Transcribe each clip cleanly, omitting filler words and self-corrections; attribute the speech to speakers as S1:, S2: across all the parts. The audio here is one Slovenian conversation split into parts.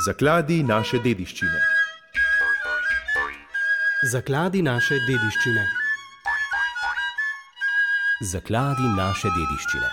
S1: Zakladi naše dediščine.
S2: Zakladi naše dediščine.
S3: Zakladi naše dediščine.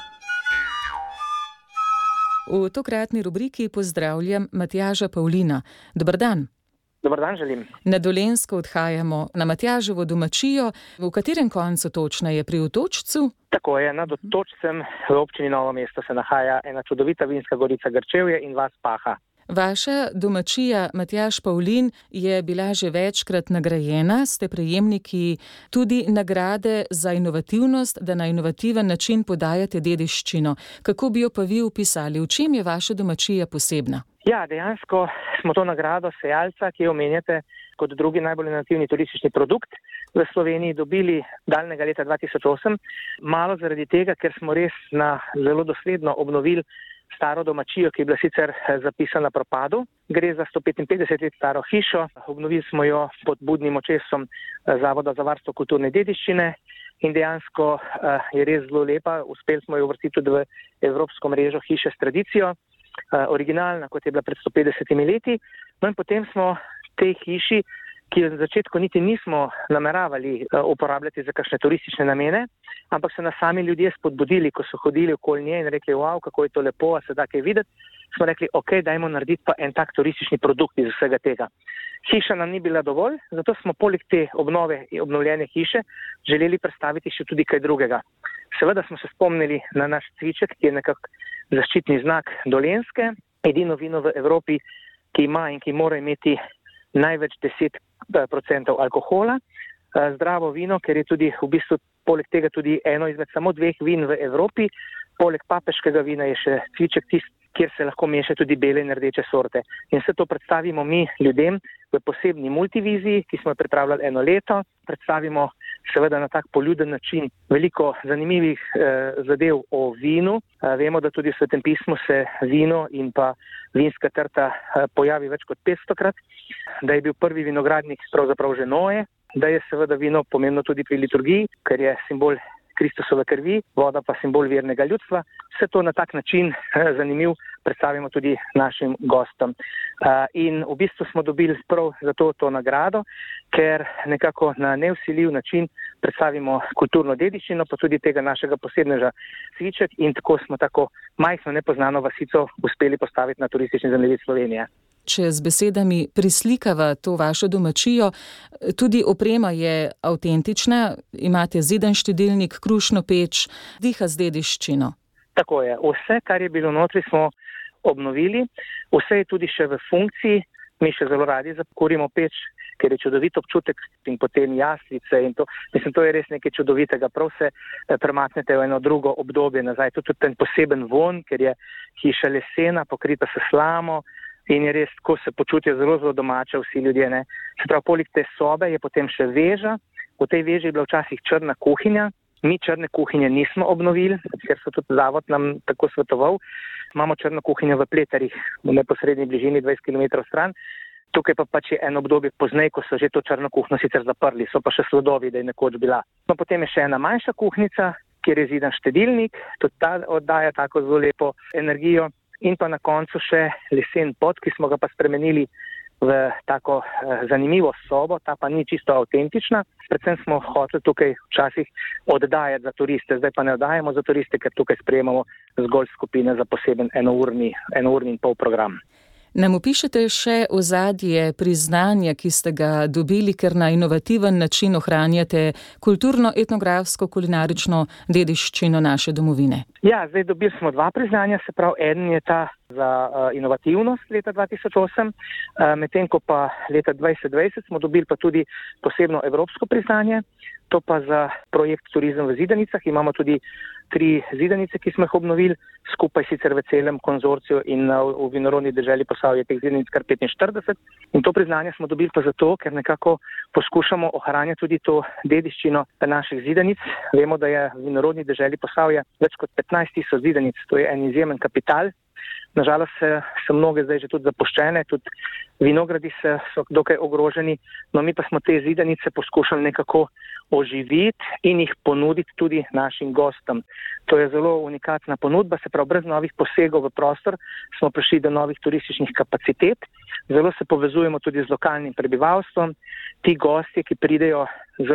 S4: V tokratni rubriki pozdravljam Matjaža Pavlina. Dober dan.
S5: Dober dan želim.
S4: Na Dolenjsko odhajamo na Matjaževo domačijo. V katerem koncu točneje, pri Otočcu?
S5: Tako je, nad Otočcem v občini Novo mesto se nahaja ena čudovita vinska gorica Grčevje in vas Paha.
S4: Vaša domačija, Matjaž Pavlin, je bila že večkrat nagrajena. Ste prejemniki tudi nagrade za inovativnost, da na inovativen način podajate dediščino. Kako bi jo pa vi opisali? V čem je vaša domačija posebna?
S5: Ja, dejansko smo to nagrado sejalca, ki jo omenjate kot drugi najbolj inovativni turistični produkt v Sloveniji, dobili daljnega leta 2008. Malo zaradi tega, ker smo res zelo dosledno obnovili staro domačijo, ki je bila sicer zapisana propadu. Gre za 155 let staro hišo. Obnovili smo jo pod budnim očesom Zavoda za varstvo kulturne dediščine in dejansko je res zelo lepa. Uspeli smo jo uvrstiti tudi v evropsko mrežo hiše s tradicijo, originalna, kot je bila pred 150 leti. No in potem smo tej hiši, ki jo na začetku niti nismo nameravali uporabljati za kakšne turistične namene, ampak so nas sami ljudje spodbudili, ko so hodili okoli nje in rekli, wow, kako je to lepo, a se da kaj videti. Smo rekli, ok, dajmo narediti pa en tak turistični produkt iz vsega tega. Hiša nam ni bila dovolj, zato smo poleg te obnovljene hiše želeli predstaviti še tudi kaj drugega. Seveda smo se spomnili na naš cviček, ki je nekako zaščitni znak Dolenjske, edino vino v Evropi, ki ima in ki mora imeti največ 10% alkohola. Zdravo vino, ker je tudi v bistvu poleg tega tudi eno izmed samo 2 vin v Evropi. Poleg papeškega vina je še cviček tisti, kjer se lahko meša tudi bele in rdeče sorte. In vse to predstavimo mi ljudem v posebni multiviziji, ki smo jo pripravljali 1 leto. Predstavimo seveda na tak poljuden način veliko zanimivih zadev o vinu. Vemo, da tudi v Svetem pismu se vino in pa vinska trta pojavi več kot 500-krat, da je bil prvi vinogradnik pravzaprav že Noe, da je seveda vino pomembno tudi pri liturgiji, ker je simbol Kristusove krvi, voda pa simbol vernega ljudstva. Vse to na tak način zanimiv predstavimo tudi našim gostom. In v bistvu smo dobili prav zato to nagrado, ker nekako na nevsiljiv način predstavimo kulturno dediščino, pa tudi tega našega posebnega cviček in tako smo tako majhno nepoznano vasico uspeli postaviti na turistični zemljevid Slovenije.
S4: Če z besedami prislikava to vašo domačijo, tudi oprema je avtentična, imate ziden štedilnik, krušno peč, diha z dediščino.
S5: Tako je. Vse, kar je bilo notri, smo obnovili. Vse je tudi še v funkciji. Mi še zelo radi zakurimo peč, ker je čudovit občutek in potem jaslice in to. Mislim, to je res nekaj čudovitega. Prav se premaknete v eno drugo obdobje nazaj. Tudi ten poseben von, ker je hiša lesena, pokrita s slamo. In je res, ko se počutijo zelo, zelo domače vsi ljudje. Ne? Se pravi, poleg te sobe je potem še veža. V tej veži je bila včasih črna kuhinja. Mi črne kuhinje nismo obnovili, ker so tudi zavod nam tako svetoval. Imamo črno kuhinjo v Pleterjih, v neposrednji bližini 20 km stran. Tukaj pa pač je eno obdobje pozneje, ko so že to črno kuhinjo sicer zaprli, so pa še sledovi, da je nekoč bila. No, potem je še ena manjša kuhinjica, kjer je ziden štedilnik, tudi ta oddaja tako zelo lepo energijo. In pa na koncu še lesen pod, ki smo ga pa spremenili v tako zanimivo sobo, ta pa ni čisto avtentična. Predvsem smo hoteli tukaj včasih oddajati za turiste, zdaj pa ne oddajamo za turiste, ker tukaj sprejemamo zgolj skupine za poseben enourni in pol program.
S4: Nam opišete še ozadje priznanja, ki ste ga dobili, ker na inovativen način ohranjate kulturno-etnografsko kulinarično dediščino naše domovine?
S5: Ja, zdaj dobili smo 2 priznanja, se pravi, eden je ta za inovativnost leta 2008, medtem ko pa leta 2020 smo dobili pa tudi posebno evropsko priznanje, to pa za projekt Turizem v Zidanicah. Imamo tudi 3 zidanice, ki smo jih obnovili, skupaj sicer v celem konzorciju in v vinorodni deželi Posavje teh zidanic kar 45. In to priznanje smo dobili pa zato, ker nekako poskušamo ohranjati tudi to dediščino naših zidanic. Vemo, da je v vinorodni deželi Posavje več kot 15 000 zidanic, to je en izjemen kapital. Nažalost so mnoge zdaj že tudi zapuščene, tudi vinogradi so dokaj ogroženi, no mi pa smo te zidanice poskušali nekako oživiti in jih ponuditi tudi našim gostom. To je zelo unikatna ponudba, se pravi, brez novih posegov v prostor smo prišli do novih turističnih kapacitet, zelo se povezujemo tudi z lokalnim prebivalstvom. Ti gostje, ki pridejo,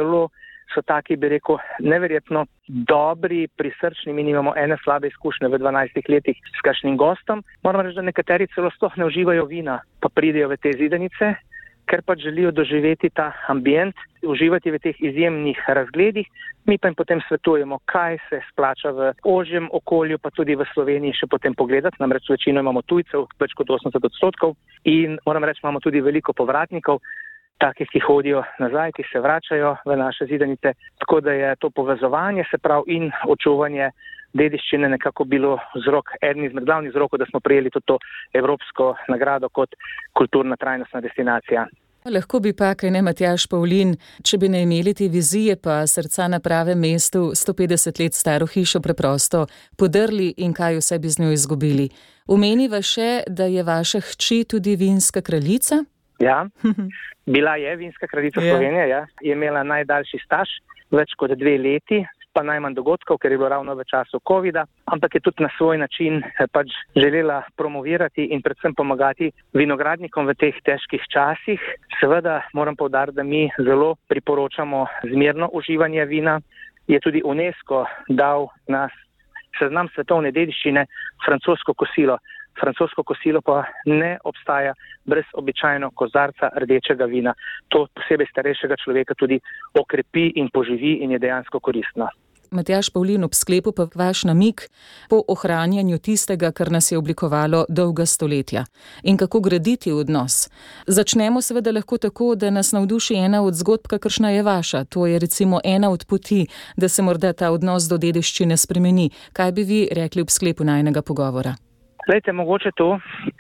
S5: so taki, bi rekel, neverjetno dobri, prisrčni, mi nimamo ene slabe izkušnje v 12 letih s kakšnim gostom. Moram reči, da nekateri celo sploh ne uživajo vina, pa pridejo v te zidanice, ker pa želijo doživeti ta ambient, uživati v teh izjemnih razgledih. Mi pa jim potem svetujemo, kaj se splača v ožjem okolju, pa tudi v Sloveniji še potem pogledati. Namreč večino imamo tujcev, več kot 80%, in moram reči, imamo tudi veliko povratnikov, takih, ki hodijo nazaj, ki se vračajo v naše zidanice. Tako da je to povezovanje, se pravi, in očuvanje dediščine nekako bilo eden izmed glavnih vzrokov, da smo prejeli tudi to evropsko nagrado kot kulturna trajnostna destinacija.
S4: Lahko bi pa, kaj ne, Matjaž Pavlin, če bi ne imeli te vizije pa srca na pravem mestu, 150 let staro hišo preprosto podrli in kaj vse bi z njo izgubili. Omeniva še, da je vaša hči tudi vinska kraljica?
S5: Ja, bila je vinska kraljica Slovenije, ja. Je imela najdaljši staž, več kot 2 leti, pa najmanj dogodkov, ker je bilo ravno v času covida, ampak je tudi na svoj način pač želela promovirati in predvsem pomagati vinogradnikom v teh težkih časih. Seveda moram poudariti, da mi zelo priporočamo zmerno uživanje vina. Je tudi UNESCO dal na seznam svetovne dediščine francosko kosilo. Francosko kosilo pa ne obstaja brez običajno kozarca rdečega vina. To posebej starejšega človeka tudi okrepi in poživi in je dejansko koristno.
S4: Matjaž Pavlin, ob sklepu pa vaš namig po ohranjanju tistega, kar nas je oblikovalo dolga stoletja. In kako graditi odnos? Začnemo seveda lahko tako, da nas navduši ena od zgodb, kakršna je vaša. To je recimo ena od poti, da se morda ta odnos do dediščine spremeni. Kaj bi vi rekli ob sklepu najinega pogovora?
S5: Glejte, mogoče to,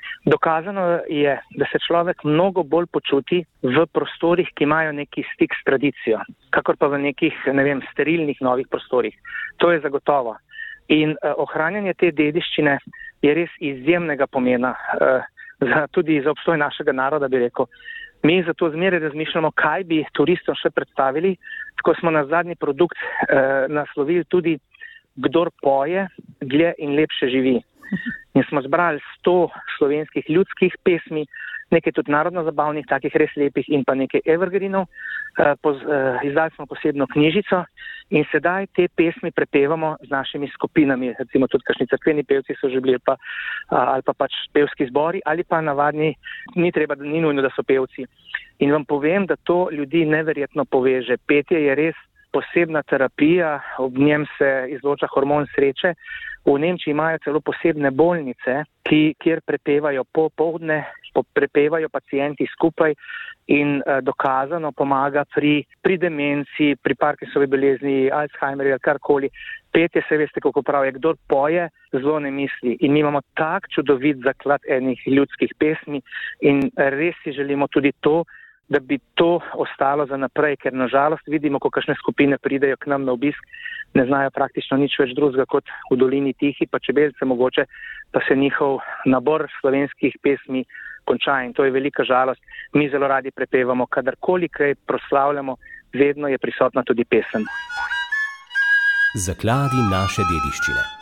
S5: dokazano je, da se človek mnogo bolj počuti v prostorih, ki imajo neki stik s tradicijo, kakor pa v nekih, sterilnih novih prostorih. To je zagotovo. In ohranjanje te dediščine je res izjemnega pomena, tudi za obstoj našega naroda, bi rekel. Mi zato zmeraj razmišljamo, kaj bi turistom še predstavili, tako smo na zadnji produkt naslovili tudi Kdor poje, dlje in lepše živi. In smo zbrali 100 slovenskih ljudskih pesmi, nekaj tudi narodno-zabavnih, takih res lepih in pa nekaj evergreenov. Izdali smo posebno knjižico in sedaj te pesmi prepevamo z našimi skupinami. Recimo tudi kakšni cerkveni pevci so že bili, ali pa pač pevski zbori, ali pa navadni, ni nujno, da so pevci. In vam povem, da to ljudi neverjetno poveže. Petje je res posebna terapija, ob njem se izloča hormon sreče. V Nemčiji imajo celo posebne bolnice, kjer prepevajo popoldne, prepevajo pacienti skupaj in dokazano pomaga pri demenci, pri Parkinsovi bolezni, Alzheimerju ali karkoli. Petje se veste, kako pravi, kdor poje, zlo ne misli. In mi imamo tak čudovit zaklad enih ljudskih pesmi in res si želimo tudi to, da bi to ostalo za naprej, ker nažalost vidimo, ko kakšne skupine pridejo k nam na obisk, ne znajo praktično nič več drugega kot v dolini Tihi, pa Čebelice mogoče, pa se njihov nabor slovenskih pesmi konča in to je velika žalost. Mi zelo radi prepevamo, kadarkoli kaj proslavljamo, vedno je prisotna tudi pesem.
S3: Zakladi naše dediščine.